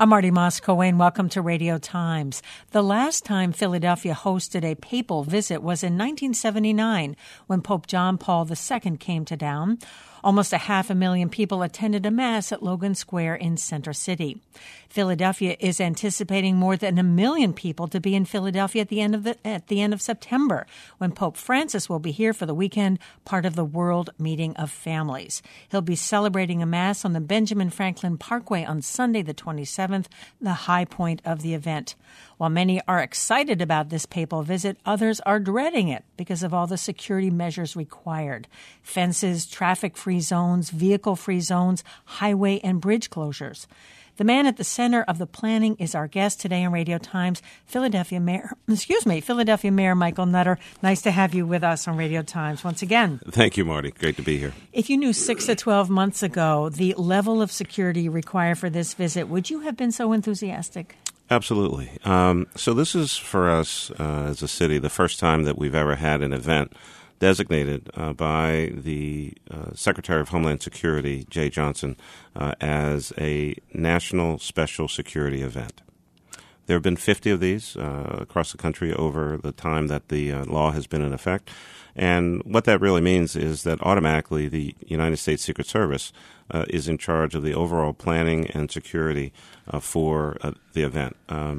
I'm Marty Moss-Coane. Welcome to Radio Times. The last time Philadelphia hosted a papal visit was in 1979 when Pope John Paul II came to town. Almost 500,000 people attended a mass at Logan Square in Center City. Philadelphia is anticipating more than 1 million people to be in Philadelphia at the end of September, when Pope Francis will be here for the weekend, part of the World Meeting of Families. He'll be celebrating a mass on the Benjamin Franklin Parkway on Sunday, the 27th, the high point of the event. While many are excited about this papal visit, others are dreading it because of all the security measures required. Fences, traffic-free zones, vehicle-free zones, highway and bridge closures. The man at the center of the planning is our guest today on Radio Times, Philadelphia Mayor Michael Nutter. Nice to have you with us on Radio Times once again. Thank you, Marty. Great to be here. If you knew 6 to 12 months ago the level of security required for this visit, would you have been so enthusiastic? Absolutely. So this is, for us as a city, the first time that we've ever had an event designated by the Secretary of Homeland Security, Jeh Johnson, as a national special security event. There have been 50 of these across the country over the time that the law has been in effect. And what that really means is that automatically the United States Secret Service is in charge of the overall planning and security for the event.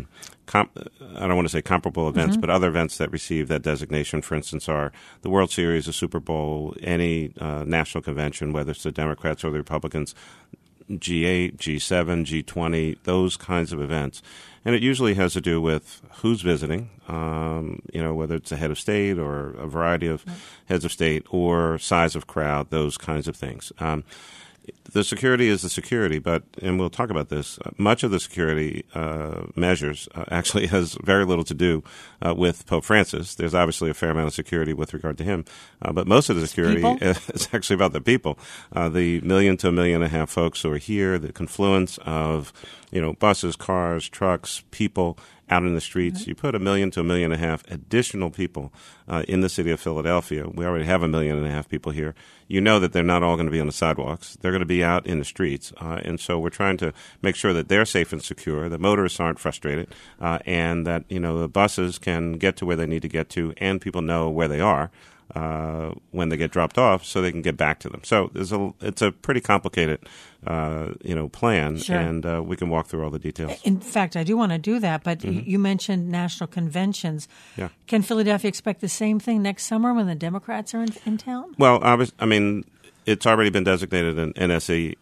I don't want to say comparable events, but other events that receive that designation, for instance, are the World Series, the Super Bowl, any national convention, whether it's the Democrats or the Republicans, G8, G7, G20, those kinds of events. And it usually has to do with who's visiting, whether it's a head of state or a variety of heads of state or size of crowd, those kinds of things. The security is the security, and we'll talk about this, much of the security measures actually has very little to do with Pope Francis. There's obviously a fair amount of security with regard to him, but most of the security is actually about the people. The 1 million to 1.5 million folks who are here, the confluence of buses, cars, trucks, people out in the streets. Mm-hmm. You put 1 million to 1.5 million additional people in the city of Philadelphia. We already have 1.5 million people here. You know that they're not all going to be on the sidewalks. They're going to be out in the streets. And so we're trying to make sure that they're safe and secure, that motorists aren't frustrated, and that, the buses can get to where they need to get to, and people know where they are when they get dropped off, so they can get back to them. So it's a pretty complicated, plan, sure. And we can walk through all the details. In fact, I do want to do that, but you mentioned national conventions. Yeah. Can Philadelphia expect the same thing next summer when the Democrats are in town? Well, it's already been designated an NSSE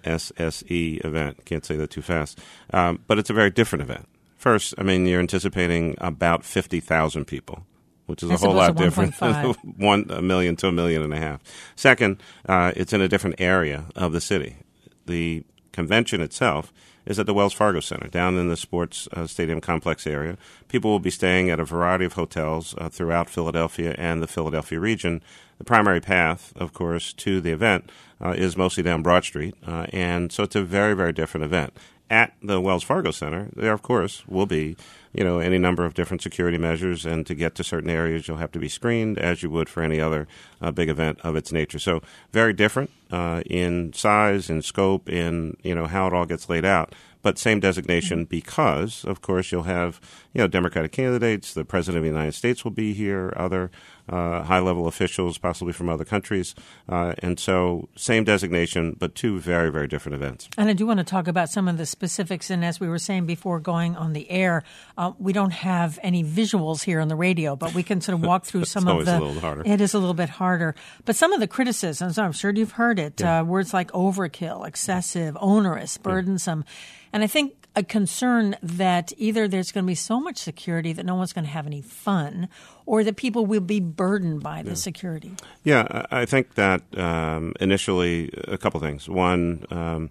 event. Can't say that too fast. But it's a very different event. First, you're anticipating about 50,000 people, which is a whole lot different than 1 million to 1.5 million. Second, it's in a different area of the city. The convention itself is at the Wells Fargo Center, down in the sports stadium complex area. People will be staying at a variety of hotels throughout Philadelphia and the Philadelphia region. The primary path, of course, to the event is mostly down Broad Street, and so it's a very, very different event. At the Wells Fargo Center, there, of course, will be, any number of different security measures, and to get to certain areas, you'll have to be screened, as you would for any other big event of its nature. So very different in size, in scope, in, how it all gets laid out. But same designation because, of course, you'll have, Democratic candidates. The President of the United States will be here, other high-level officials, possibly from other countries. And so same designation, but two very, very different events. And I do want to talk about some of the specifics. And as we were saying before going on the air, we don't have any visuals here on the radio, but we can sort of walk through some of the... It's always a little harder. It is a little bit harder. But some of the criticisms, I'm sure you've heard it, words like overkill, excessive, onerous, burdensome. And I think a concern that either there's going to be so much security that no one's going to have any fun, or that people will be burdened by the security. Yeah, I think that initially a couple things. One,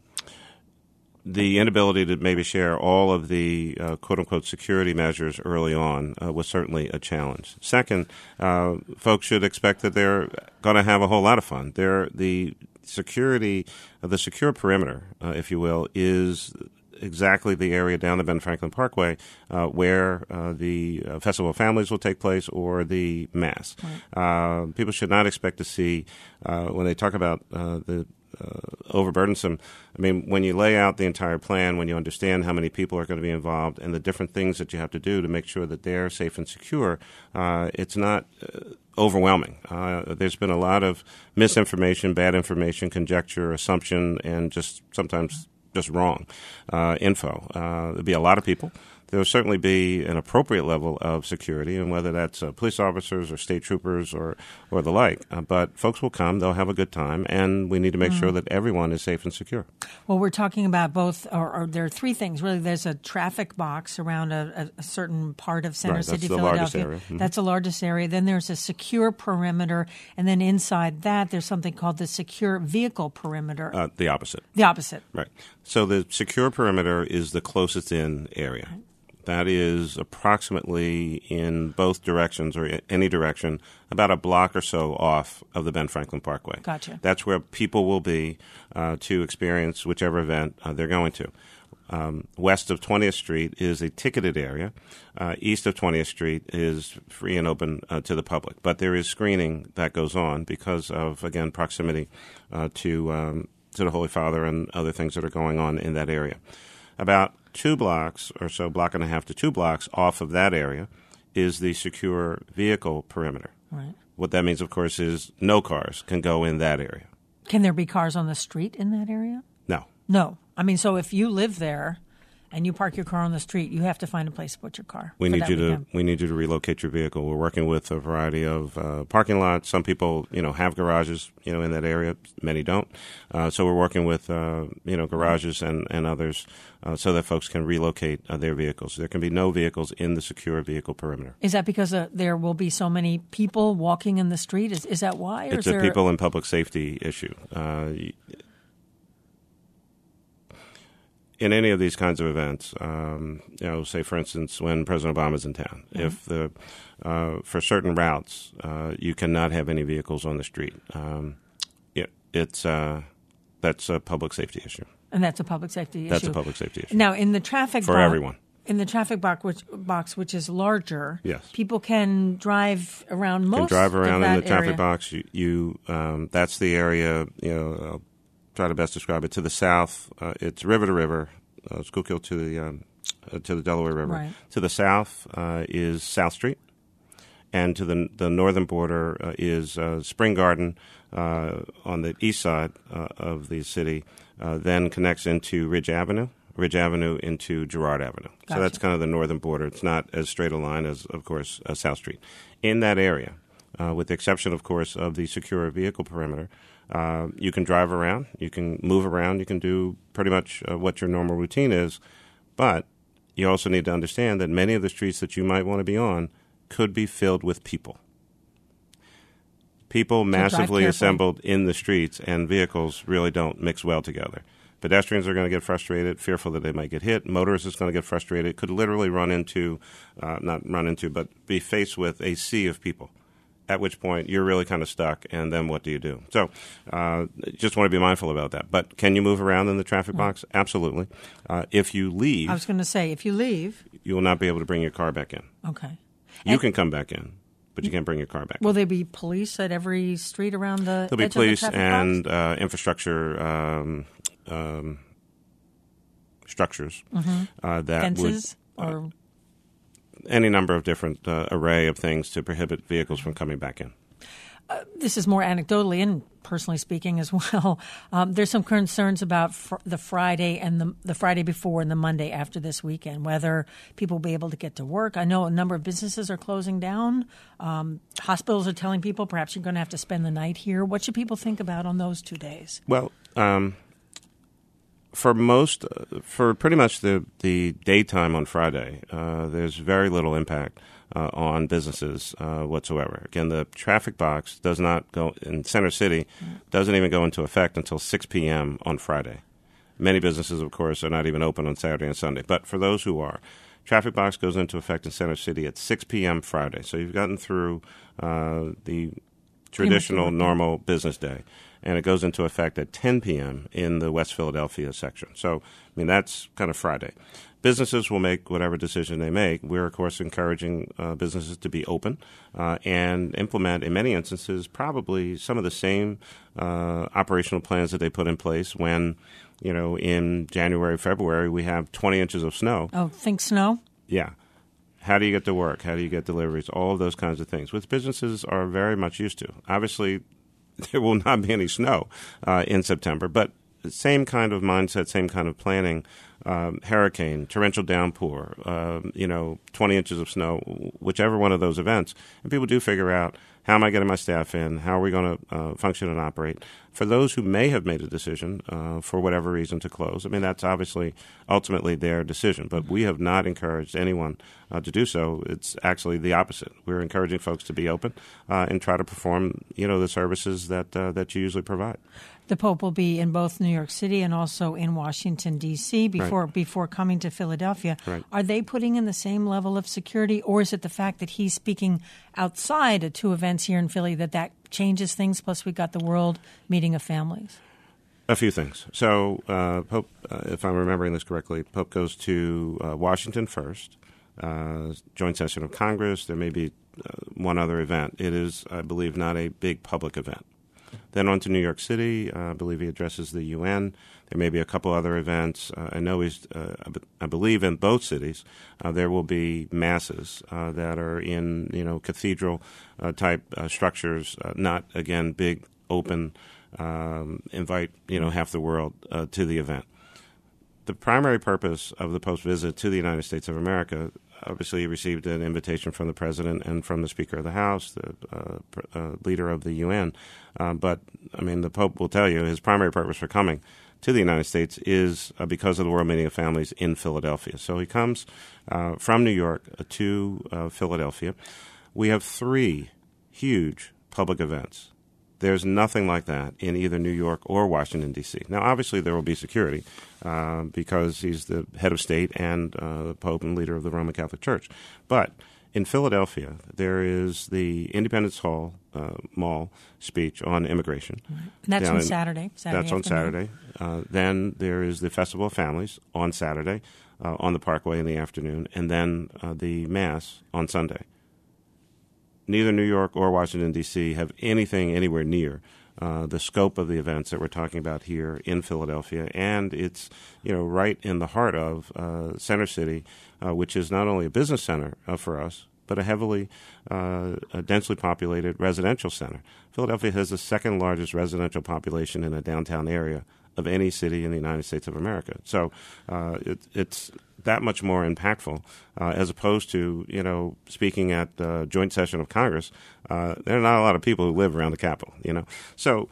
the inability to maybe share all of the quote-unquote security measures early on was certainly a challenge. Second, folks should expect that they're going to have a whole lot of fun. The security, the secure perimeter, if you will, is exactly the area down the Ben Franklin Parkway where the Festival of Families will take place or the Mass. Right. People should not expect to see, when they talk about the overburdensome, I mean, when you lay out the entire plan, when you understand how many people are going to be involved and the different things that you have to do to make sure that they're safe and secure, it's not overwhelming. There's been a lot of misinformation, bad information, conjecture, assumption, and just sometimes just wrong info. There'll be a lot of people. There will certainly be an appropriate level of security, and whether that's police officers or state troopers or the like. But folks will come, they'll have a good time, and we need to make sure that everyone is safe and secure. Well, we're talking about both, or there are three things, really. There's a traffic box around a certain part of Center City, Philadelphia. That's the largest area. Mm-hmm. That's the largest area. Then there's a secure perimeter, and then inside that there's something called the secure vehicle perimeter. The opposite. The opposite. Right. So the secure perimeter is the closest in area. Right. That is approximately in both directions or any direction about a block or so off of the Ben Franklin Parkway. Gotcha. That's where people will be to experience whichever event they're going to. West of 20th Street is a ticketed area. East of 20th Street is free and open to the public. But there is screening that goes on because of, again, proximity to the Holy Father and other things that are going on in that area. About 2 blocks or so, block and a half to 2 blocks off of that area is the secure vehicle perimeter. Right. What that means, of course, is no cars can go in that area. Can there be cars on the street in that area? No. No. I mean, so if you live there and you park your car on the street, you have to find a place to put your car. We need you to relocate your vehicle. We're working with a variety of parking lots. Some people, have garages, in that area. Many don't. So we're working with, garages and others so that folks can relocate their vehicles. There can be no vehicles in the secure vehicle perimeter. Is that because there will be so many people walking in the street? Is that why? Or it's a people and public safety issue. In any of these kinds of events, say, for instance, when President Obama's in town, if for certain routes you cannot have any vehicles on the street, that's a public safety issue. And that's a public safety issue. That's a public safety issue. Now, in the traffic for everyone. In the traffic box, which is larger, yes, people can drive around most. Can drive around of that in the traffic area. box. That's the area. Try to best describe it. To the south, it's river to river, Schuylkill to the Delaware River. Right. To the south is South Street, and to the northern border is Spring Garden on the east side of the city. Then connects into Ridge Avenue into Girard Avenue. Gotcha. So that's kind of the northern border. It's not as straight a line as, of course, South Street. In that area, with the exception, of course, of the secure vehicle perimeter, you can drive around, you can move around, you can do pretty much what your normal routine is, but you also need to understand that many of the streets that you might want to be on could be filled with people. People massively assembled in the streets, and vehicles really don't mix well together. Pedestrians are going to get frustrated, fearful that they might get hit. Motorists is going to get frustrated, could literally but be faced with a sea of people. At which point you're really kind of stuck, and then what do you do? So just want to be mindful about that. But can you move around in the traffic box? Absolutely. If you leave... I was going to say, if you leave... You will not be able to bring your car back in. Okay. You can come back in, but you can't bring your car back in. Will there be police at every street around the There'll be police and infrastructure structures that Fences would... or... any number of different array of things to prohibit vehicles from coming back in. This is more anecdotally and personally speaking as well. There's some concerns about the Friday and the Friday before and the Monday after this weekend, whether people will be able to get to work. I know a number of businesses are closing down. Hospitals are telling people perhaps you're going to have to spend the night here. What should people think about on those 2 days? Well, for pretty much the daytime on Friday, there's very little impact on businesses whatsoever. Again, the traffic box does not go in Center City, doesn't even go into effect until 6 p.m. on Friday. Many businesses, of course, are not even open on Saturday and Sunday. But for those who are, traffic box goes into effect in Center City at 6 p.m. Friday. So you've gotten through the traditional, normal business day. and it goes into effect at 10 p.m. in the West Philadelphia section. So, that's kind of Friday. Businesses will make whatever decision they make. We're, of course, encouraging businesses to be open and implement, in many instances, probably some of the same operational plans that they put in place when, in January, February, we have 20 inches of snow. Oh, think snow? Yeah. How do you get to work? How do you get deliveries? All of those kinds of things, which businesses are very much used to. Obviously, there will not be any snow in September, but same kind of mindset, same kind of planning, hurricane, torrential downpour, 20 inches of snow, whichever one of those events. And people do figure out, how am I getting my staff in? How are we going to function and operate? For those who may have made a decision for whatever reason to close, that's obviously ultimately their decision. But we have not encouraged anyone to do so. It's actually the opposite. We're encouraging folks to be open and try to perform, the services that you usually provide. The Pope will be in both New York City and also in Washington, D.C. before coming to Philadelphia. Right. Are they putting in the same level of security, or is it the fact that he's speaking outside of two events here in Philly that changes things? Plus, we got the World Meeting of Families. A few things. So, Pope, if I'm remembering this correctly, Pope goes to Washington first, joint session of Congress. There may be one other event. It is, I believe, not a big public event. Then on to New York City. I believe he addresses the UN. There may be a couple other events. I know I believe in both cities there will be masses that are in cathedral type structures. Not again big open. Invite half the world to the event. The primary purpose of the Pope's visit to the United States of America. Obviously, he received an invitation from the President and from the Speaker of the House, the leader of the UN. But, the Pope will tell you his primary purpose for coming to the United States is because of the World Meeting of Families in Philadelphia. So he comes from New York to Philadelphia. We have 3 huge public events. There's nothing like that in either New York or Washington, D.C. Now, obviously, there will be security because he's the head of state and the Pope and leader of the Roman Catholic Church. But in Philadelphia, there is the Independence Hall Mall speech on immigration. Right. And that's on Saturday. That's on Saturday. Then there is the Festival of Families on Saturday on the Parkway in the afternoon, and then the Mass on Sunday. Neither New York or Washington, D.C. have anything anywhere near the scope of the events that we're talking about here in Philadelphia. And it's, right in the heart of Center City, which is not only a business center for us, but a heavily densely populated residential center. Philadelphia has the second largest residential population in a downtown area of any city in the United States of America. So it's that much more impactful as opposed to, speaking at the joint session of Congress. There are not a lot of people who live around the Capitol, So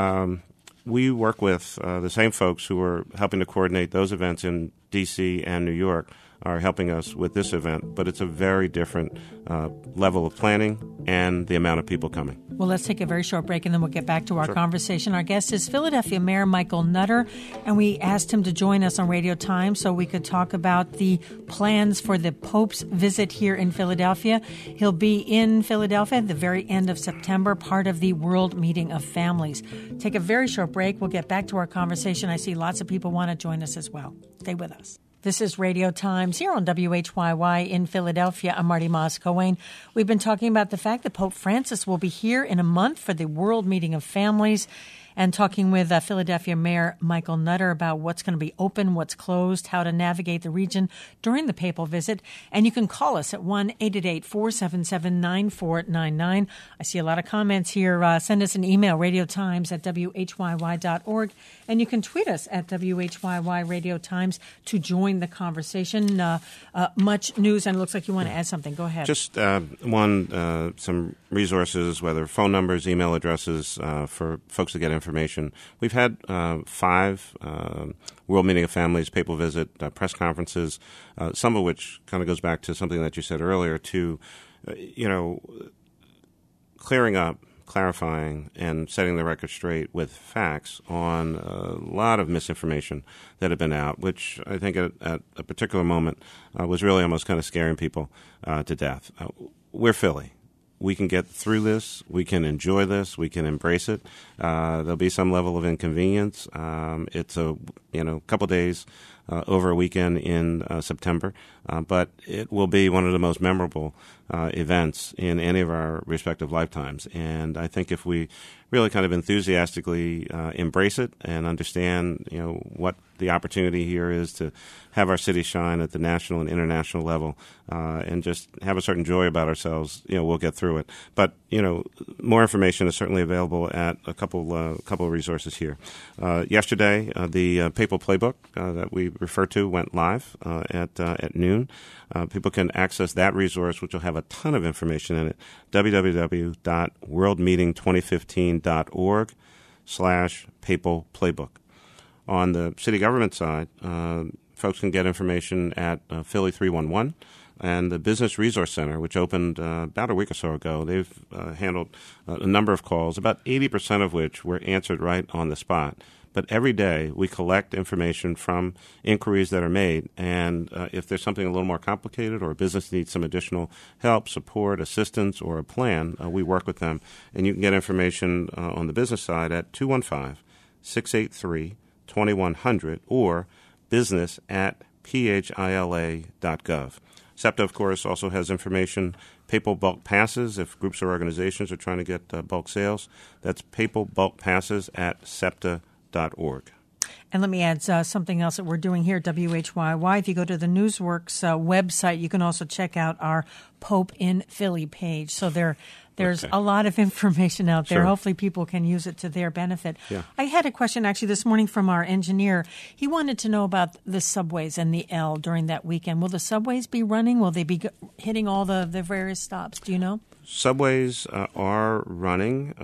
we work with the same folks who are helping to coordinate those events in D.C. and New York are helping us with this event, but it's a very different level of planning and the amount of people coming. Well, let's take a very short break, and then we'll get back to our conversation. Our guest is Philadelphia Mayor Michael Nutter, and we asked him to join us on Radio Times so we could talk about the plans for the Pope's visit here in Philadelphia. He'll be in Philadelphia at the very end of September, part of the World Meeting of Families. Take a very short break. We'll get back to our conversation. I see lots of people want to join us as well. Stay with us. This is Radio Times here on WHYY in Philadelphia. I'm Marty Moss-Coane. We've been talking about the fact that Pope Francis will be here in a month for the World Meeting of Families and talking with Philadelphia Mayor Michael Nutter about what's going to be open, what's closed, how to navigate the region during the papal visit. And you can call us at 1-888-477-9499. I see a lot of comments here. Send us an email, radiotimes@whyy.org. And you can tweet us at WHYY Radio Times to join the conversation. Much news, and it looks like you want to add something. Go ahead. Just some resources, whether phone numbers, email addresses for folks to get information. We've had 5 World Meeting of Families, papal visit, press conferences, some of which kind of goes back to something that you said earlier to, clearing up, clarifying, and setting the record straight with facts on a lot of misinformation that had been out, which I think at a particular moment was really almost kind of scaring people to death. We're Philly. we can get through this. We can enjoy this. We can embrace it. There'll be some level of inconvenience. It's a couple days over a weekend in September, but it will be one of the most memorable events in any of our respective lifetimes. And I think if we really kind of enthusiastically embrace it and understand, what the opportunity here is to have our city shine at the national and international level, and just have a certain joy about ourselves, we'll get through it. But more information is certainly available at a couple of resources here. Yesterday, the Papal Playbook that we refer to went live at noon. People can access that resource, which will have a ton of information in it. www.worldmeeting2015.org/Papal Playbook. On the city government side, folks can get information at Philly 311 and the Business Resource Center, which opened about a week or so ago. They've handled a number of calls, about 80% of which were answered right on the spot. But every day we collect information from inquiries that are made, and if there's something a little more complicated or a business needs some additional help, support, assistance, or a plan, we work with them. And you can get information on the business side at 215-683-2100 or business@phila.gov. SEPTA, of course, also has information, Papal Bulk Passes, if groups or organizations are trying to get bulk sales. That's Papal Bulk Passes at SEPTA.org. And let me add something else that we're doing here at WHYY. If you go to the Newsworks website, you can also check out our Pope in Philly page. So there's a lot of information out there. Sure. Hopefully people can use it to their benefit. Yeah. I had a question actually this morning from our engineer. He wanted to know about the subways and the L during that weekend. Will the subways be running? Will they be hitting all the various stops? Do you know? Subways are running.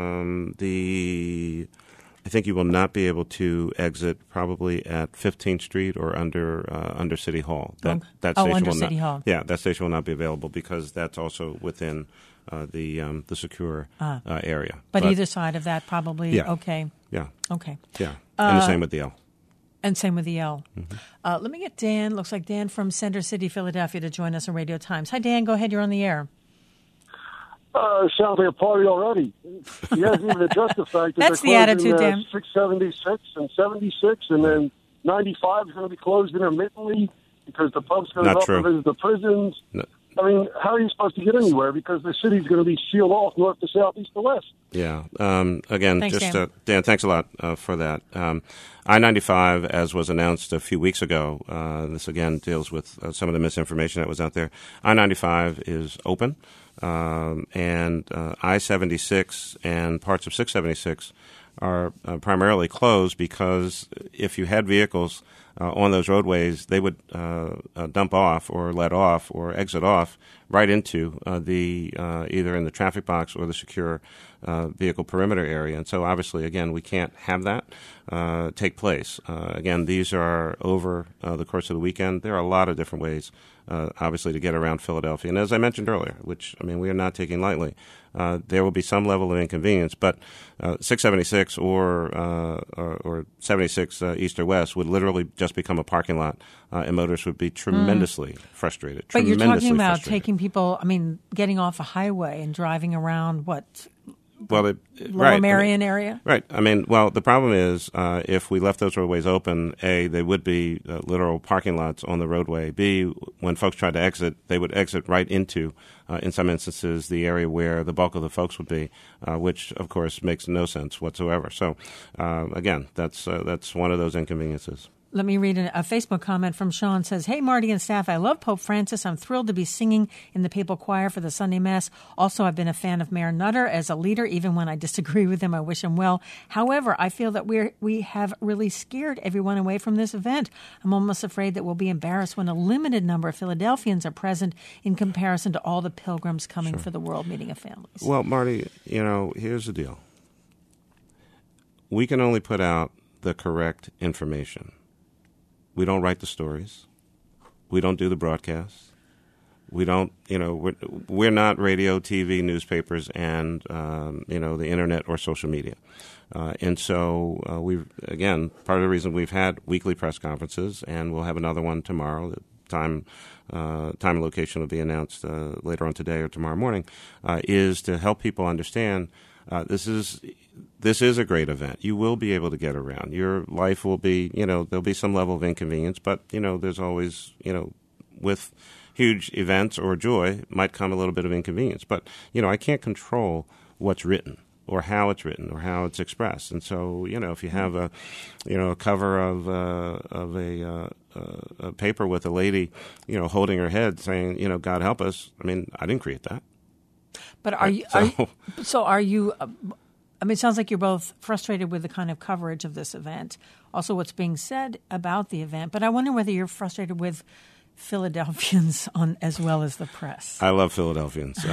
I think you will not be able to exit probably at 15th Street or under City Hall. That station under will City Hall. Yeah, that station will not be available because that's also within the secure area. But either side of that probably, yeah. Okay. Yeah. Okay. Yeah, and the same with the L. And same with the L. Mm-hmm. Let me get Dan, looks like Dan from Center City, Philadelphia, to join us on Radio Times. Hi, Dan. Go ahead. You're on the air. Sounds like a party already. He hasn't even addressed the fact that That's the they're attitude, closing Dan. 676 and 76, and then 95 is going to be closed intermittently because the pub's going to go up and visit the prisons. No. I mean, how are you supposed to get anywhere? Because the city's going to be sealed off north to south, east to west. Yeah. Again, thanks, Dan. Dan, thanks a lot for that. I-95, as was announced a few weeks ago, this again deals with some of the misinformation that was out there. I-95 is open, and I-76 and parts of 676 are primarily closed because if you had vehicles on those roadways, they would dump off or let off or exit off right into either in the traffic box or the secure vehicle perimeter area. And so obviously, again, we can't have that take place. Again, these are over the course of the weekend. There are a lot of different ways, obviously, to get around Philadelphia. And as I mentioned earlier, which, we are not taking lightly, there will be some level of inconvenience, but 676 or 76 east or west would literally just become a parking lot, and motorists would be tremendously frustrated. But you're talking about taking people, getting off a highway and driving around Lower Marion area? Right. The problem is if we left those roadways open, A, they would be literal parking lots on the roadway. B, when folks tried to exit, they would exit right into, in some instances, the area where the bulk of the folks would be, which, of course, makes no sense whatsoever. So, again, that's one of those inconveniences. Let me read a Facebook comment from Sean. Says, "Hey, Marty and staff, I love Pope Francis. I'm thrilled to be singing in the papal choir for the Sunday Mass. Also, I've been a fan of Mayor Nutter as a leader. Even when I disagree with him, I wish him well. However, I feel that we have really scared everyone away from this event. I'm almost afraid that we'll be embarrassed when a limited number of Philadelphians are present in comparison to all the pilgrims coming for the World Meeting of Families." Well, Marty, here's the deal. We can only put out the correct information. We don't write the stories. We don't do the broadcasts. We don't, we're not radio, TV, newspapers, and, the internet or social media. And so part of the reason we've had weekly press conferences, and we'll have another one tomorrow that time and location will be announced later on today or tomorrow morning, is to help people understand this is a great event. You will be able to get around. Your life will be, there'll be some level of inconvenience, but, there's always, with huge events or joy might come a little bit of inconvenience. But, I can't control what's written or how it's written or how it's expressed. And so, if you have a cover of a paper with a lady, holding her head saying, God help us, I didn't create that. But are you it sounds like you're both frustrated with the kind of coverage of this event, also what's being said about the event. But I wonder whether you're frustrated with Philadelphians as well as the press. I love Philadelphians.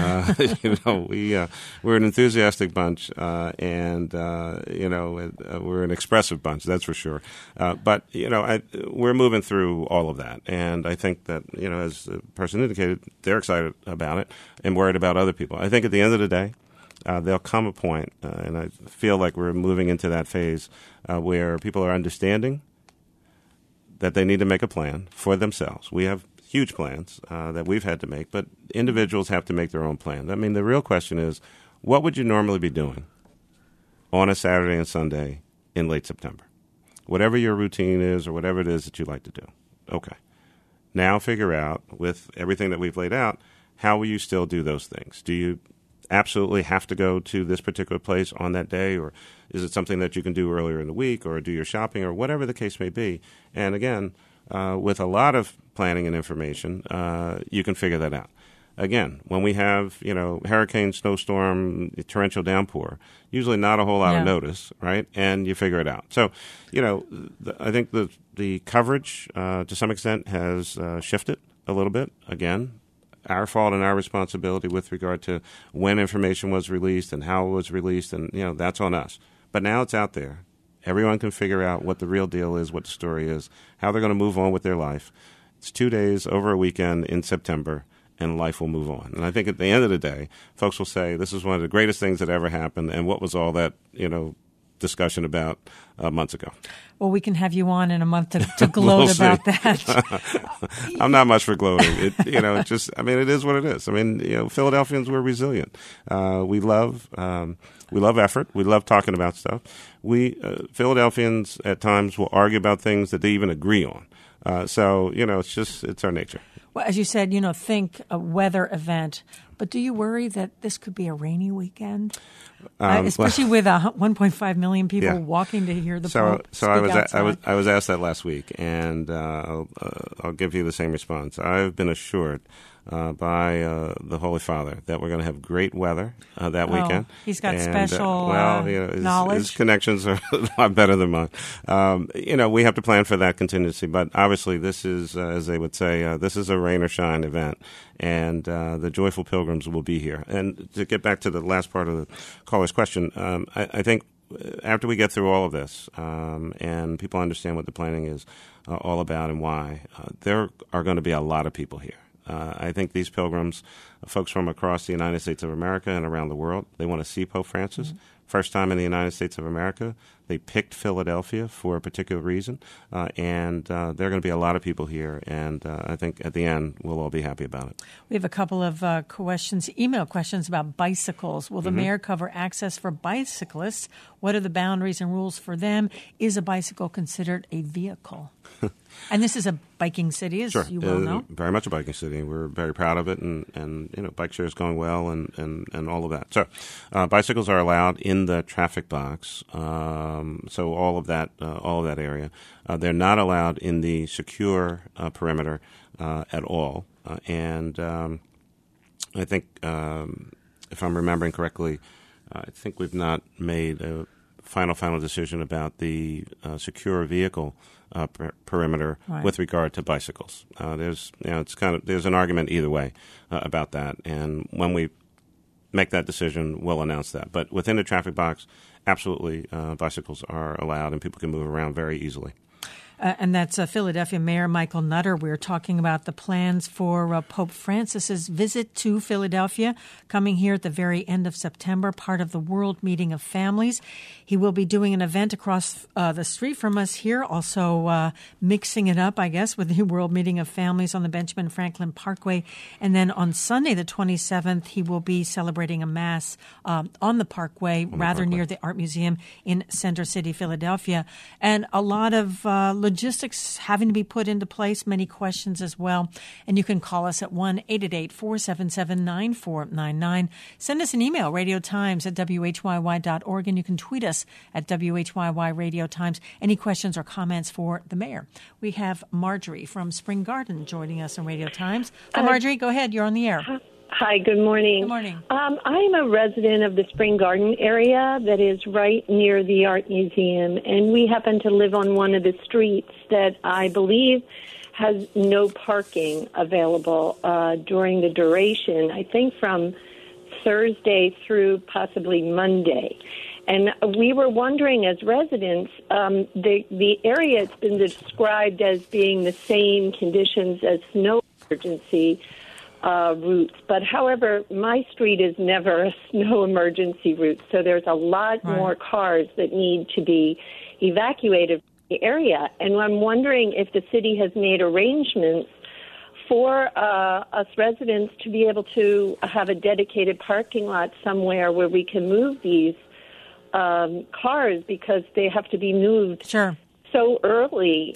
We're an enthusiastic bunch, and we're an expressive bunch. That's for sure. But we're moving through all of that, and I think that as the person indicated, they're excited about it and worried about other people. I think at the end of the day, there'll come a point, and I feel like we're moving into that phase where people are understanding that they need to make a plan for themselves. We have huge plans that we've had to make, but individuals have to make their own plan. The real question is, what would you normally be doing on a Saturday and Sunday in late September? Whatever your routine is or whatever it is that you like to do. Okay. Now figure out, with everything that we've laid out, how will you still do those things? Do you absolutely have to go to this particular place on that day, or is it something that you can do earlier in the week, or do your shopping, or whatever the case may be? And again, with a lot of planning and information, you can figure that out. Again, when we have, hurricane, snowstorm, torrential downpour, usually not a whole lot of notice, right? And you figure it out. So, I think the coverage, to some extent, has shifted a little bit. Again, our fault and our responsibility with regard to when information was released and how it was released, and, that's on us. But now it's out there. Everyone can figure out what the real deal is, what the story is, how they're going to move on with their life. It's 2 days over a weekend in September, and life will move on. And I think at the end of the day, folks will say, this is one of the greatest things that ever happened, and what was all that, discussion about months ago. Well, we can have you on in a month to gloat about that. I'm not much for gloating. It is what it is. Philadelphians, we're resilient. We love effort. We love talking about stuff. Philadelphians at times will argue about things that they even agree on. It's our nature. Well, as you said, think a weather event. But do you worry that this could be a rainy weekend? Especially with 1.5 million people walking to hear the Pope speak outside. I was asked that last week, and I'll give you the same response. I've been assured by the Holy Father that we're going to have great weather that weekend. He's got special knowledge. His connections are a lot better than mine. We have to plan for that contingency, but obviously this is, as they would say, this is a rain or shine event, and the joyful pilgrims will be here. And to get back to the last part of the caller's question, I think after we get through all of this and people understand what the planning is all about and why, there are going to be a lot of people here. I think these pilgrims, folks from across the United States of America and around the world, they want to see Pope Francis. Mm-hmm. First time in the United States of America. They picked Philadelphia for a particular reason, and there are going to be a lot of people here, and I think at the end we'll all be happy about it. We have a couple of email questions about bicycles. Will the mayor cover access for bicyclists? What are the boundaries and rules for them? Is a bicycle considered a vehicle? And this is a biking city, as you well know. Very much a biking city. We're very proud of it, and bike share is going well, and all of that. So bicycles are allowed in the traffic box. So all of that area. They're not allowed in the secure perimeter at all. And I think, if I'm remembering correctly, I think we've not made a final decision about the secure vehicle perimeter with regard to bicycles. There's an argument either way about that, and when we make that decision, we'll announce that. But within the traffic box, absolutely, bicycles are allowed, and people can move around very easily. And that's Philadelphia Mayor Michael Nutter. We're talking about the plans for Pope Francis's visit to Philadelphia, coming here at the very end of September, part of the World Meeting of Families. He will be doing an event across the street from us here, also mixing it up, I guess, with the World Meeting of Families on the Benjamin Franklin Parkway. And then on Sunday, the 27th, he will be celebrating a Mass on the Parkway, near the Art Museum in Center City, Philadelphia. And a lot of logistics having to be put into place, many questions as well. And you can call us at 1-888-477-9499. Send us an email, radiotimes@whyy.org, and you can tweet us at WHYY Radio Times. Any questions or comments for the mayor? We have Marjorie from Spring Garden joining us on Radio Times. Hi, Marjorie, go ahead. You're on the air. Hi, good morning. Good morning. I'm a resident of the Spring Garden area that is right near the Art Museum, and we happen to live on one of the streets that I believe has no parking available during the duration, I think from Thursday through possibly Monday. And we were wondering as residents, the area has been described as being the same conditions as snow emergency routes. But however, my street is never a snow emergency route, so there's a lot more cars that need to be evacuated from the area. And I'm wondering if the city has made arrangements for us residents to be able to have a dedicated parking lot somewhere where we can move these cars, because they have to be moved so early.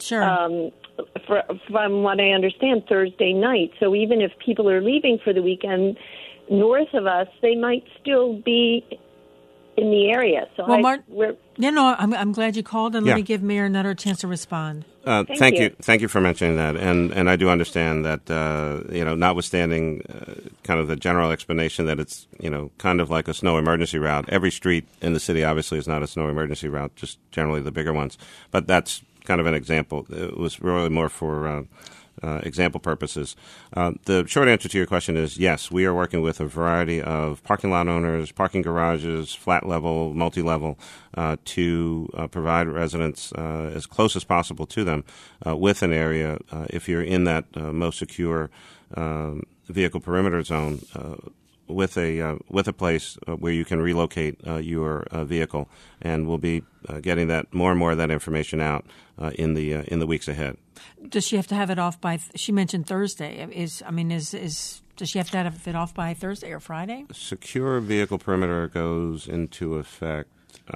From what I understand, Thursday night. So even if people are leaving for the weekend north of us, they might still be in the area. So I'm glad you called, and let me give Mayor Nutter a chance to respond. Thank you. Thank you for mentioning that. And I do understand that, notwithstanding kind of the general explanation that it's, kind of like a snow emergency route, every street in the city obviously is not a snow emergency route, just generally the bigger ones. But that's kind of an example. It was really more for example purposes. The short answer to your question is yes, we are working with a variety of parking lot owners, parking garages, flat level, multi-level, to provide residents as close as possible to them with an area, if you're in that most secure vehicle perimeter zone, with a place where you can relocate your vehicle, and we'll be getting that more and more of that information out in the weeks ahead. Does she have to have it off by? She mentioned Thursday. Does she have to have it off by Thursday or Friday? Secure vehicle perimeter goes into effect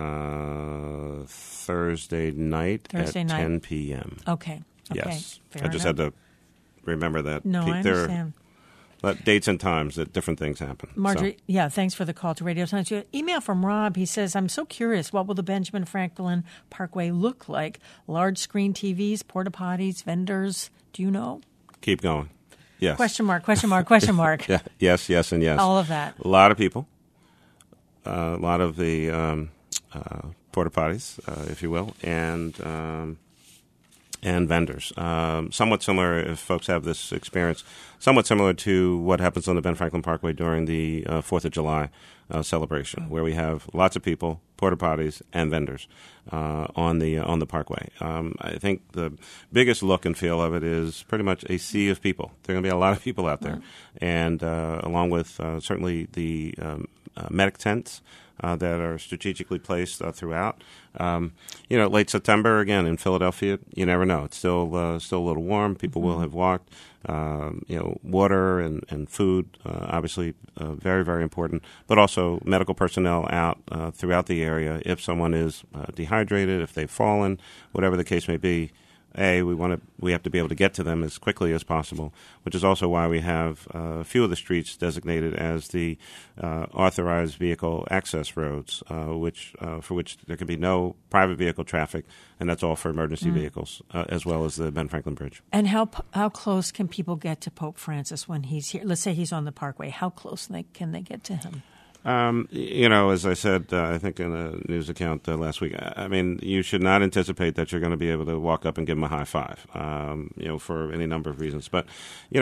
Thursday night at 10 p.m. Okay. Yes, fair I just enough. had to remember that. No, I understand. But dates and times that different things happen. Marjorie, thanks for the call to Radio Times. Email from Rob. He says, I'm so curious, what will the Benjamin Franklin Parkway look like? Large screen TVs, porta potties, vendors? Do you know? Keep going. Yes. Question mark, question mark, question mark. Yeah. Yes, and yes. All of that. A lot of people. A lot of the porta potties, if you will, and vendors. Somewhat similar, if folks have this experience, somewhat similar to what happens on the Ben Franklin Parkway during the 4th of July celebration, where we have lots of people, porta potties, and vendors on the parkway. I think the biggest look and feel of it is pretty much a sea of people. There are going to be a lot of people out there, and along with certainly the medic tents that are strategically placed throughout. Late September, again, in Philadelphia, you never know. It's still a little warm. People will have walked. Water and food, obviously very, very important, but also medical personnel out throughout the area. If someone is dehydrated, if they've fallen, whatever the case may be, we have to be able to get to them as quickly as possible, which is also why we have a few of the streets designated as the authorized vehicle access roads, for which there can be no private vehicle traffic, and that's all for emergency vehicles, as well as the Ben Franklin Bridge. And how close can people get to Pope Francis when he's here? Let's say he's on the Parkway. How close can they get to him? As I said, I think in a news account last week, you should not anticipate that you're going to be able to walk up and give them a high five, for any number of reasons. But,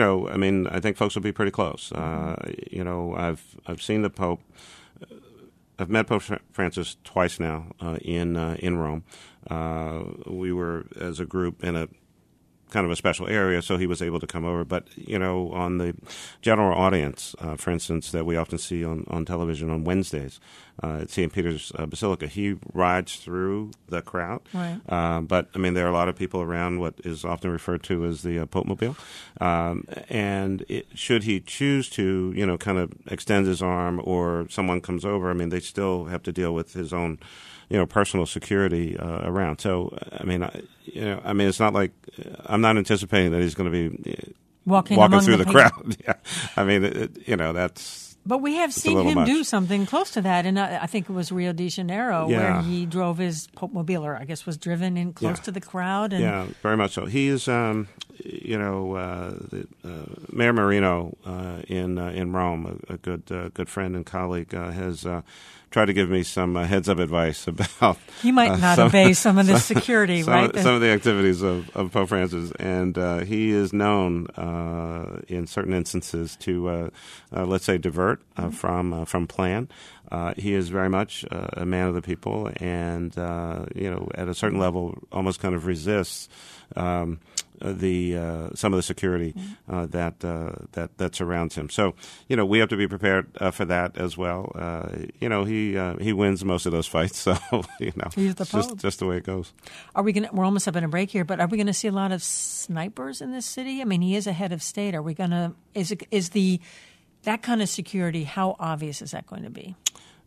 I think folks will be pretty close. I've seen the Pope I've met Pope Francis twice now in Rome. We were as a group in a kind of a special area, so he was able to come over. But, on the general audience, for instance, that we often see on television on Wednesdays at St. Peter's Basilica, he rides through the crowd. Right. But, there are a lot of people around what is often referred to as the Pope-mobile. And should he choose to, kind of extend his arm or someone comes over, they still have to deal with his own personal security around. So, it's not like I'm not anticipating that he's going to be walking through the crowd. Yeah, that's. But we have seen him do something close to that, and I think it was Rio de Janeiro where he drove his Pope-mobile, or I guess was driven in close to the crowd. And yeah, very much so. He is, Mayor Marino in Rome, a good friend and colleague, has tried to give me some heads-up advice about. He might not obey some of the security, right? Some of the activities of Pope Francis, and he is known in certain instances to, let's say, divert from plan. He is very much a man of the people, and at a certain level, almost kind of resists some of the security that surrounds him. So we have to be prepared for that as well. He wins most of those fights, so it's just the way it goes. We're almost up in a break here, but are we going to see a lot of snipers in this city? He is a head of state. Are we going to that kind of security? How obvious is that going to be?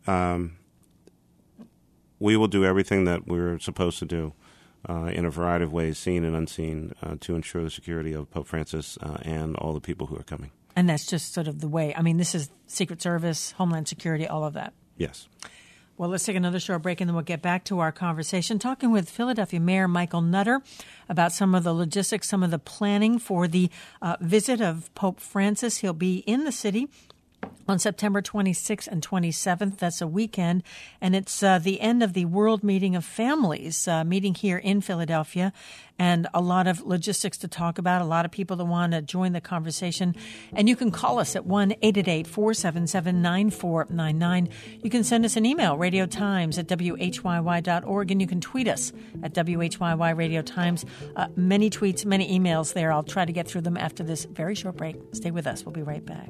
We will do everything that we're supposed to do in a variety of ways, seen and unseen, to ensure the security of Pope Francis and all the people who are coming. And that's just sort of the way. This is Secret Service, Homeland Security, all of that. Yes. Well, let's take another short break, and then we'll get back to our conversation, talking with Philadelphia Mayor Michael Nutter about some of the logistics, some of the planning for the visit of Pope Francis. He'll be in the city on September 26th and 27th. That's a weekend, and it's the end of the World Meeting of Families, meeting here in Philadelphia, and a lot of logistics to talk about, a lot of people that want to join the conversation. And you can call us at 1-888-477-9499. You can send us an email, radiotimes@whyy.org, and you can tweet us at WHYY Radio Times. Many tweets, many emails there. I'll try to get through them after this very short break. Stay with us. We'll be right back.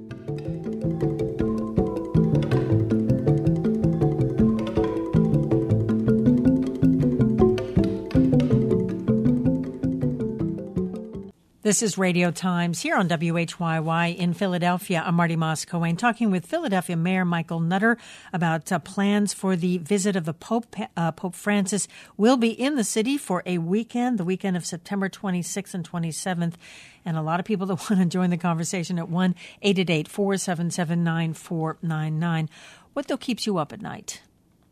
This is Radio Times here on WHYY in Philadelphia. I'm Marty Moss-Cohen, talking with Philadelphia Mayor Michael Nutter about plans for the visit of the Pope. Pope Francis will be in the city for a weekend, the weekend of September 26th and 27th. And a lot of people that want to join the conversation at 1-888-477-9499. What, though, keeps you up at night?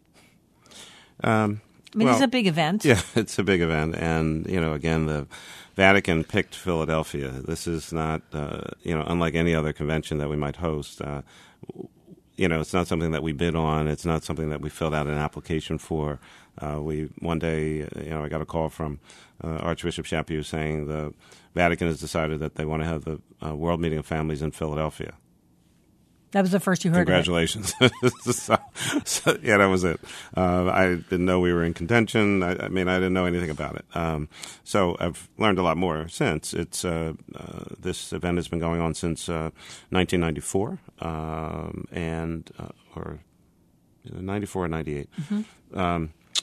It's a big event. Yeah, it's a big event. And, again, the Vatican picked Philadelphia. This is not, unlike any other convention that we might host. It's not something that we bid on. It's not something that we filled out an application for. One day, I got a call from Archbishop Chaput saying the Vatican has decided that they want to have the World Meeting of Families in Philadelphia. That was the first you heard Congratulations. of it. so, that was it. I didn't know we were in contention. I didn't know anything about it. So I've learned a lot more since. It's this event has been going on since 1994, or 94 or 98. Mm-hmm.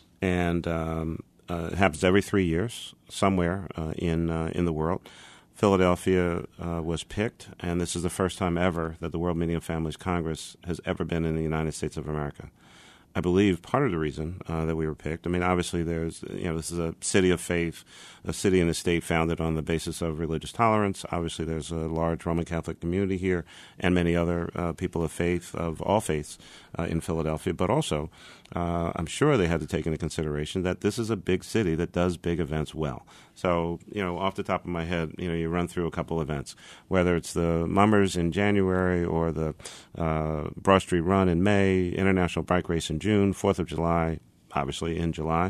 It happens every 3 years somewhere in the world. Philadelphia was picked, and this is the first time ever that the World Meeting of Families Congress has ever been in the United States of America. I believe part of the reason that we were picked, obviously there's, this is a city of faith, a city and a state founded on the basis of religious tolerance. Obviously there's a large Roman Catholic community here and many other people of faith, of all faiths in Philadelphia. But also, I'm sure they had to take into consideration that this is a big city that does big events well. So, off the top of my head, you run through a couple events, whether it's the Mummers in January or the Broad Street Run in May, International Bike Race in June, 4th of July, obviously in July,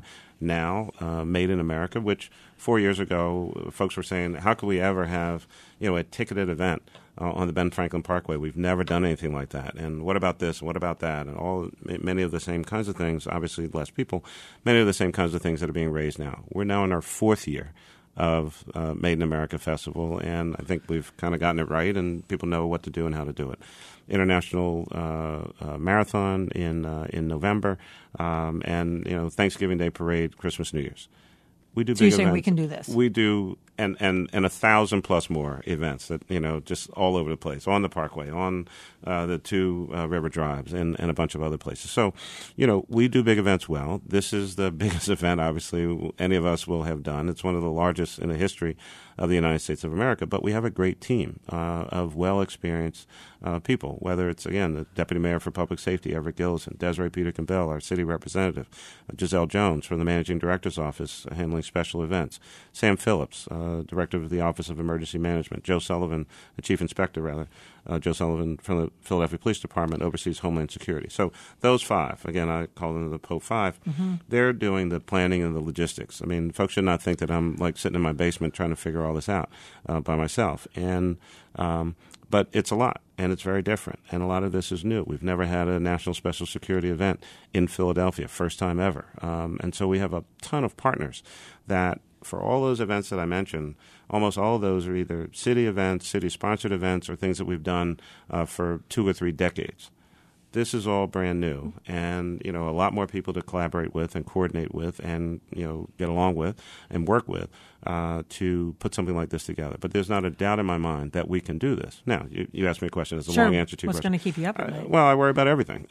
now, Made in America, which 4 years ago, folks were saying, how could we ever have, a ticketed event on the Ben Franklin Parkway? We've never done anything like that. And what about this? What about that? And many of the same kinds of things, obviously less people, many of the same kinds of things that are being raised now. We're now in our 4th year of Made in America Festival, and I think we've kind of gotten it right, and people know what to do and how to do it. International Marathon in November, and Thanksgiving Day Parade, Christmas, New Year's. We do. So big you're saying events. we can do this? We do, and 1,000 plus more events that just all over the place, on the Parkway, on the 2 river drives, and a bunch of other places. So, we do big events well. This is the biggest event, obviously, any of us will have done. It's one of the largest in the history of the United States of America. But we have a great team of well-experienced people, whether it's, again, the Deputy Mayor for Public Safety, Everett Gillison, Desiree Peterkin-Bell, our city representative, Giselle Jones from the Managing Director's Office handling special events, Sam Phillips, Director of the Office of Emergency Management, Joe Sullivan, the Chief Inspector, rather. Joe Sullivan from the Philadelphia Police Department oversees Homeland Security. So those 5, again, I call them the Pope 5, they're doing the planning and the logistics. I mean, folks should not think that I'm like sitting in my basement trying to figure all this out by myself. And but it's a lot, and it's very different, and a lot of this is new. We've never had a national special security event in Philadelphia, first time ever. And so we have a ton of partners that, for all those events that I mentioned, almost all of those are either city events, city-sponsored events, or things that we've done for 2 or 3 decades. This is all brand new, and a lot more people to collaborate with and coordinate with and get along with and work with to put something like this together. But there's not a doubt in my mind that we can do this. Now, you asked me a question. It's a long answer to your question. What's going to keep you up at night? Well, I worry about everything.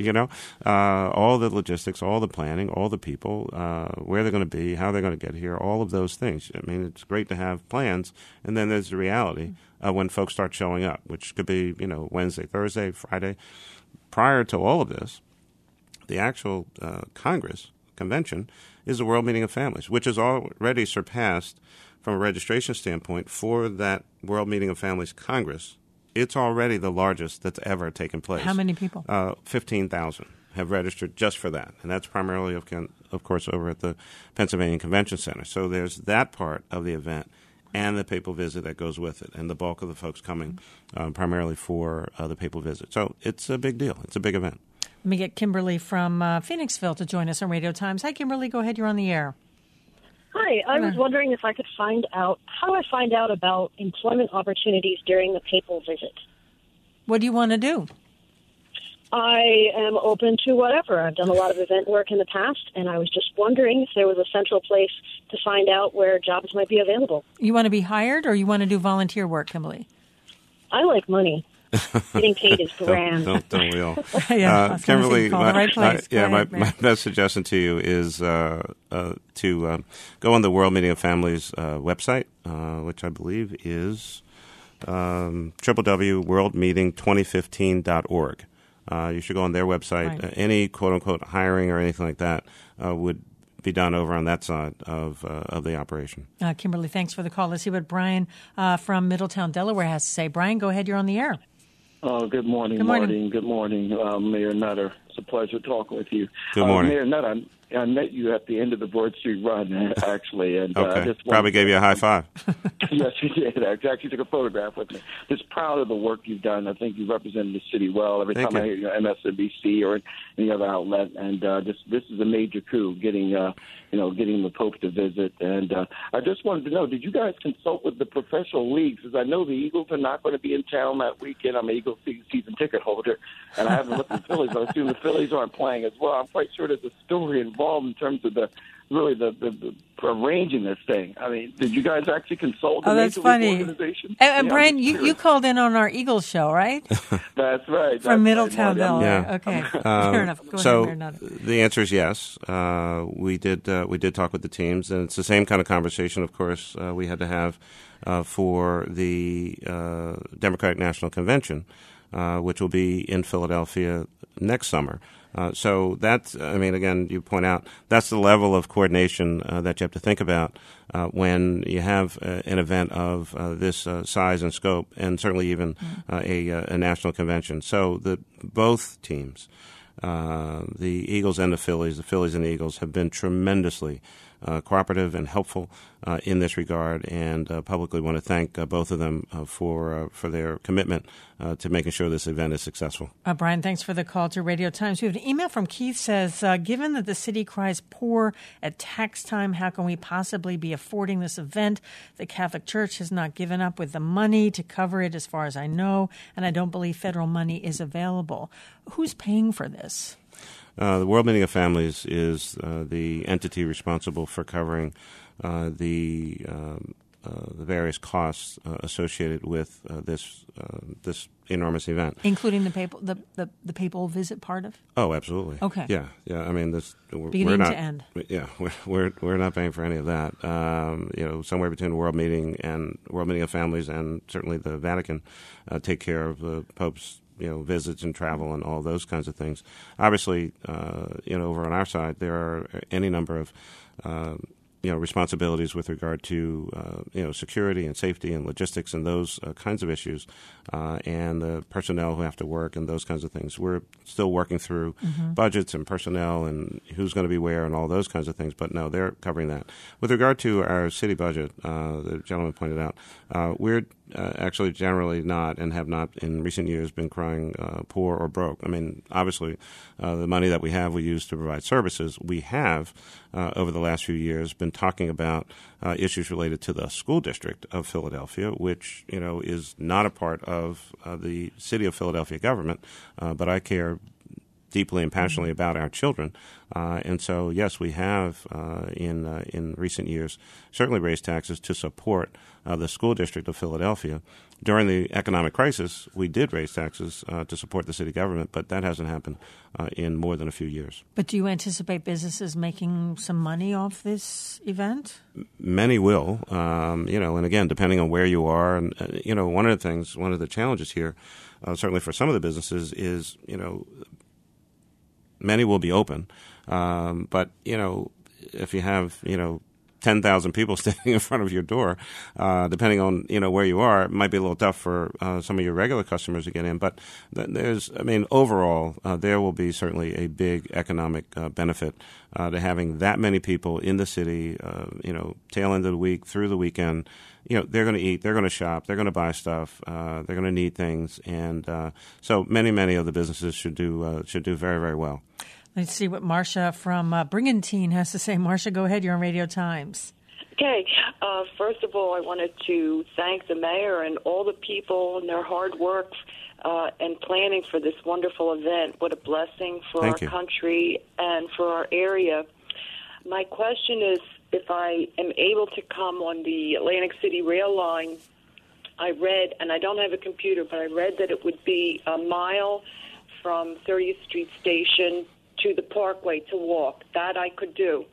All the logistics, all the planning, all the people, where they're going to be, how they're going to get here, all of those things. I mean, it's great to have plans, and then there's the reality when folks start showing up, which could be Wednesday, Thursday, Friday. Prior to all of this, the actual convention, is the World Meeting of Families, which has already surpassed, from a registration standpoint, for that World Meeting of Families Congress. It's already the largest that's ever taken place. How many people? 15,000 have registered just for that, and that's primarily, of course, over at the Pennsylvania Convention Center. So there's that part of the event and the papal visit that goes with it, and the bulk of the folks coming primarily for the papal visit. So it's a big deal. It's a big event. Let me get Kimberly from Phoenixville to join us on Radio Times. Hi, Kimberly. Go ahead. You're on the air. Hi. I was wondering if I could find out, how do I find out about employment opportunities during the papal visit? What do you want to do? I am open to whatever. I've done a lot of event work in the past, and I was just wondering if there was a central place to find out where jobs might be available. You want to be hired, or you want to do volunteer work, Kimberly? I like money. Getting paid is grand. Don't we all? Yeah, Kimberly, my best suggestion to you is to go on the World Meeting of Families website, which I believe is www.worldmeeting2015.org. You should go on their website. Right. Any quote-unquote hiring or anything like that would be done over on that side of the operation. Kimberly, thanks for the call. Let's see what Brian from Middletown, Delaware has to say. Brian, go ahead. You're on the air. Good morning, Good morning. Marty. Good morning, Mayor Nutter. It's a pleasure talking with you. Good morning. Mayor Nutter, I met you at the end of the Broad Street Run, actually. And, okay. Probably gave you a high five. Yes, you did. I actually took a photograph with me. Just proud of the work you've done. I think you've represented the city well. Every Thank time you. I hear you on MSNBC or any other outlet, and this is a major coup, getting the Pope to visit. And I just wanted to know, did you guys consult with the professional leagues? Because I know the Eagles are not going to be in town that weekend. I'm an Eagles season ticket holder, and I haven't looked at the Phillies, but I assume the Phillies aren't playing as well. I'm quite sure there's a story involved in terms of the arranging this thing. I mean, did you guys actually consult the that's Major funny. League organization? Brian, you called in on our Eagles show, right? That's right. From Middletown, Delaware. Yeah. Okay, fair enough. Go so ahead, Mayor Nutter. the answer is yes. We did talk with the teams, and it's the same kind of conversation, of course, we had to have for the Democratic National Convention, which will be in Philadelphia next summer. So that's, again, you point out, that's the level of coordination that you have to think about when you have an event of this size and scope, and certainly even a national convention. So both teams the Eagles and the Phillies and the Eagles have been tremendously cooperative and helpful in this regard, and publicly want to thank both of them for their commitment to making sure this event is successful. Brian, thanks for the call to Radio Times. We have an email from Keith says, given that the city cries poor at tax time, how can we possibly be affording this event? The Catholic Church has not given up with the money to cover it, as far as I know, and I don't believe federal money is available. Who's paying for this? The World Meeting of Families is the entity responsible for covering the various costs associated with this enormous event, including the papal visit part of. Oh, absolutely. Okay. Yeah. I mean, beginning to end. Yeah, we're not paying for any of that. Somewhere between the World Meeting of Families and certainly the Vatican take care of the Pope's visits and travel and all those kinds of things. Obviously, over on our side, there are any number of responsibilities with regard to security and safety and logistics and those kinds of issues, and the personnel who have to work and those kinds of things. We're still working through budgets and personnel and who's going to be where and all those kinds of things. But no, they're covering that. With regard to our city budget, the gentleman pointed out, we're actually generally not and have not in recent years been crying poor or broke. I mean, obviously, the money that we have we use to provide services. We have, over the last few years, been talking about issues related to the school district of Philadelphia, which, is not a part of the city of Philadelphia government, but I care deeply and passionately about our children. And so, yes, we have in recent years certainly raised taxes to support the school district of Philadelphia. During the economic crisis, we did raise taxes to support the city government, but that hasn't happened in more than a few years. But do you anticipate businesses making some money off this event? Many will, and again, depending on where you are. And, one of the challenges here, certainly for some of the businesses is, many will be open, but if you have 10,000 people standing in front of your door, depending on where you are, it might be a little tough for some of your regular customers to get in. But overall, there will be certainly a big economic benefit to having that many people in the city. Tail end of the week, through the weekend. They're going to eat, they're going to shop, they're going to buy stuff, they're going to need things, and so many of the businesses should do very, very well. Let's see what Marcia from Brigantine has to say. Marcia, go ahead. You're on Radio Times. Okay. First of all, I wanted to thank the mayor and all the people and their hard work and planning for this wonderful event. What a blessing for our country and for our area. My question is, if I am able to come on the Atlantic City rail line, I read, and I don't have a computer, but I read that it would be a mile from 30th Street Station to the Parkway to walk. That I could do.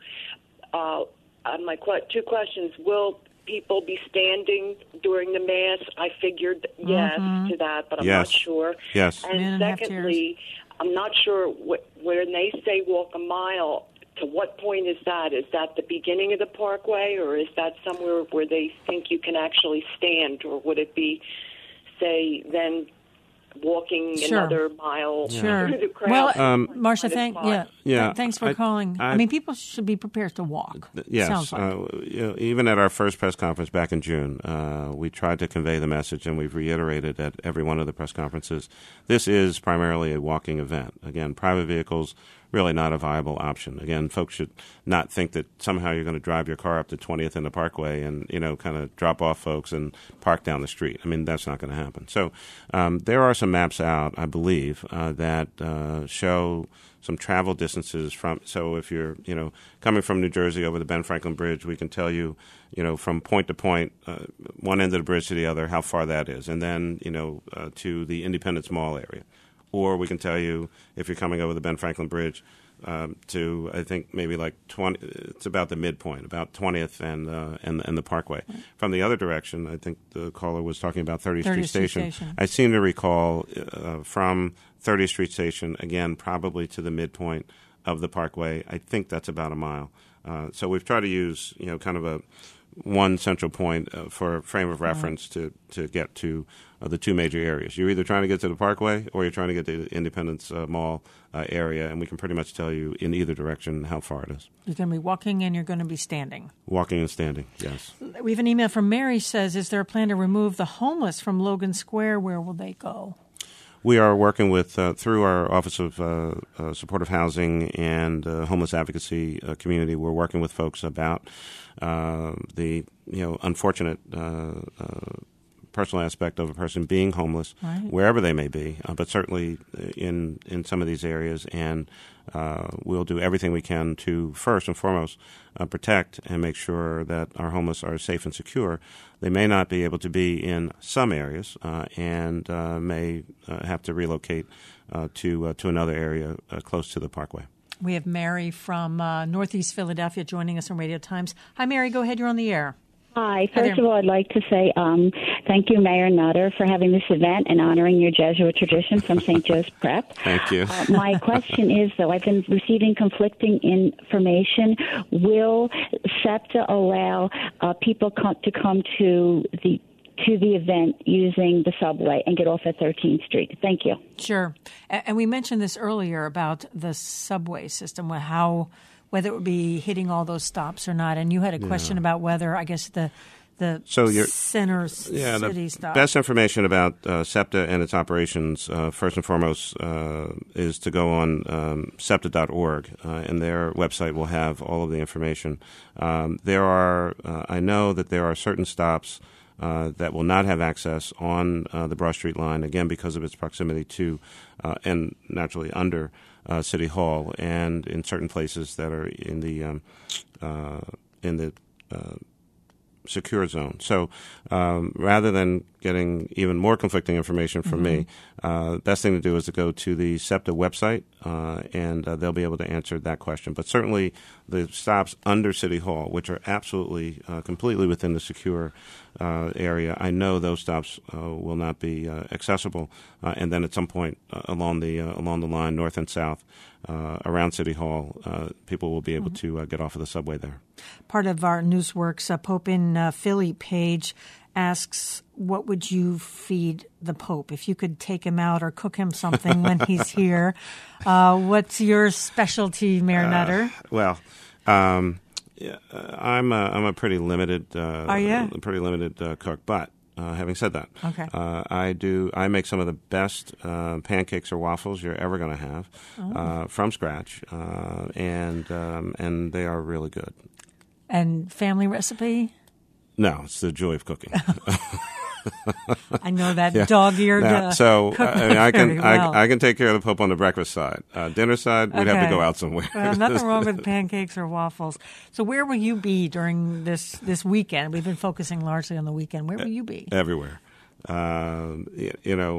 My two questions: will people be standing during the Mass? I figured yes to that, but I'm not sure. Yes. And secondly, I'm not sure when they say walk a mile, to what point is that? Is that the beginning of the Parkway, or is that somewhere where they think you can actually stand, or would it be, say, then walking another mile through the crowd? Well, Marcia, thanks for calling. I mean, people should be prepared to walk. Yes. Sounds like. Even at our first press conference back in June, we tried to convey the message, and we've reiterated at every one of the press conferences, this is primarily a walking event. Again, private vehicles, really not a viable option. Again, folks should not think that somehow you're going to drive your car up to 20th in the Parkway and, kind of drop off folks and park down the street. I mean, that's not going to happen. So there are some maps out, I believe, that show some travel distances from. So if you're, coming from New Jersey over the Ben Franklin Bridge, we can tell you, from point to point, one end of the bridge to the other, how far that is. And then, to the Independence Mall area. Or we can tell you, if you're coming over the Ben Franklin Bridge, to I think maybe like 20. It's about the midpoint, about 20th and the Parkway. Right. From the other direction, I think the caller was talking about 30th Street Station. I seem to recall from 30th Street Station again, probably to the midpoint of the Parkway. I think that's about a mile. So we've tried to use kind of one central point for a frame of reference to get to the two major areas. You're either trying to get to the Parkway or you're trying to get to the Independence Mall area, and we can pretty much tell you in either direction how far it is. You're going to be walking and you're going to be standing. Walking and standing, yes. We have an email from Mary says, is there a plan to remove the homeless from Logan Square? Where will they go? We are working with, through our Office of Supportive Housing and Homeless Advocacy Community, we're working with folks about the unfortunate personal aspect of a person being homeless, wherever they may be, but certainly in some of these areas. And we'll do everything we can to, first and foremost, protect and make sure that our homeless are safe and secure. They may not be able to be in some areas and may have to relocate to another area close to the Parkway. We have Mary from Northeast Philadelphia joining us on Radio Times. Hi, Mary. Go ahead. You're on the air. Hi. First of all, I'd like to say thank you, Mayor Nutter, for having this event and honoring your Jesuit tradition from St. Joe's Prep. Thank you. My question is, though, I've been receiving conflicting information. Will SEPTA allow people to come to the event using the subway and get off at 13th Street? Thank you. Sure. And we mentioned this earlier about the subway system, whether it would be hitting all those stops or not. And you had a question about whether, I guess, the center city stop. Best information about SEPTA and its operations, first and foremost, is to go on SEPTA.org, and their website will have all of the information. I know that there are certain stops that will not have access on the Broad Street line, again, because of its proximity to and naturally under City Hall, and in certain places that are in the secure zone. So rather than getting even more conflicting information from me, best thing to do is to go to the SEPTA website, and they'll be able to answer that question. But certainly the stops under City Hall, which are absolutely completely within the secure area, I know those stops will not be accessible. And then at some point along the line, north and south, around City Hall, people will be able to get off of the subway there. Part of our Newsworks Pope in Philly page asks, what would you feed the Pope if you could take him out or cook him something when he's here? What's your specialty, Mayor Nutter? Well, I'm a pretty limited cook, but having said that, I make some of the best pancakes or waffles you're ever going to have from scratch, and they are really good. And family recipe? No, it's the joy of cooking. I know that dog-eared I can take care of the Pope on the breakfast side. Dinner side, we'd have to go out somewhere. Well, nothing wrong with pancakes or waffles. So where will you be during this weekend? We've been focusing largely on the weekend. Where will you be? Everywhere. The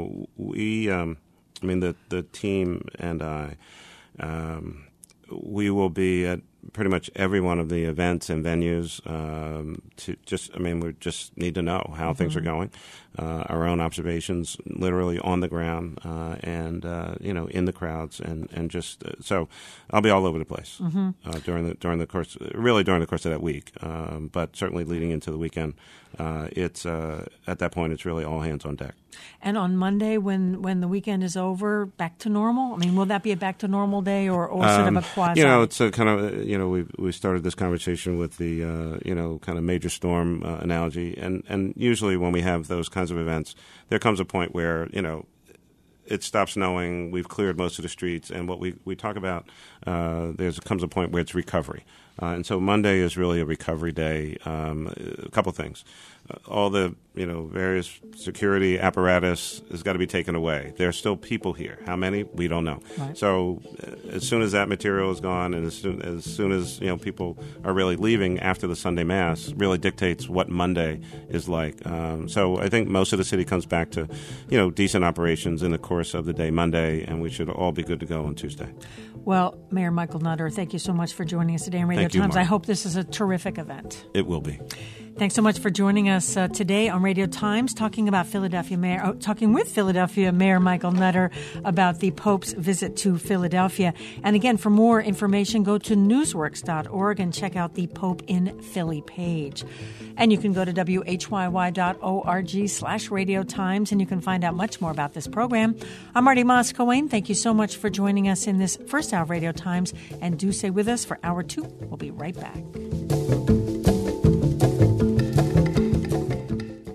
team and I, we will be at pretty much every one of the events and venues. We just need to know how things are going, our own observations, literally on the ground, and in the crowds, and just so I'll be all over the place during the course of that week. But certainly leading into the weekend, it's at that point it's really all hands on deck. And on Monday, when the weekend is over, back to normal? I mean, will that be a back to normal day or sort of a quasi? It's a kind of, we started this conversation with the, kind of major storm analogy. And usually when we have those kinds of events, there comes a point where, it stops snowing, we've cleared most of the streets, and what we talk about, comes a point where it's recovery. And so Monday is really a recovery day. A couple things. All the various security apparatus has got to be taken away. There are still people here. How many? We don't know. Right. So as soon as that material is gone, and as soon as people are really leaving after the Sunday Mass, really dictates what Monday is like. So I think most of the city comes back to decent operations in the course of the day Monday, and we should all be good to go on Tuesday. Well, Mayor Michael Nutter, thank you so much for joining us today on Radio Times. I hope this is a terrific event. It will be. Thanks so much for joining us today on Radio Times, talking with Philadelphia Mayor Michael Nutter about the Pope's visit to Philadelphia. And again, for more information, go to newsworks.org and check out the Pope in Philly page. And you can go to whyy.org/Radio Times, and you can find out much more about this program. I'm Marty Moss-Coane. Thank you so much for joining us in this first hour of Radio Times, and do stay with us for hour 2. We'll be right back.